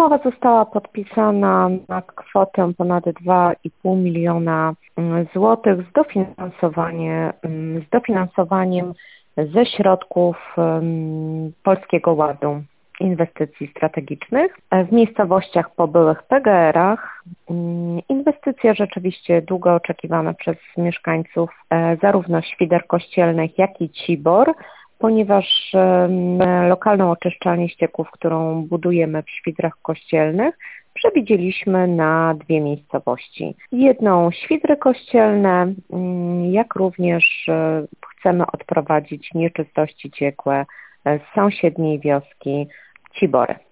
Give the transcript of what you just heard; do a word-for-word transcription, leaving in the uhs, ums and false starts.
Umowa została podpisana na kwotę ponad dwa i pół miliona złotych z, dofinansowanie, z dofinansowaniem ze środków Polskiego Ładu Inwestycji Strategicznych. W miejscowościach po byłych P G R-ach inwestycja rzeczywiście długo oczekiwana przez mieszkańców zarówno Świder Kościelnych, jak i Cibor, ponieważ lokalną oczyszczalnię ścieków, którą budujemy w Świdrach Kościelnych, przewidzieliśmy na dwie miejscowości. Jedną Świdry Kościelne, jak również chcemy odprowadzić nieczystości ciekłe z sąsiedniej wioski Cibory.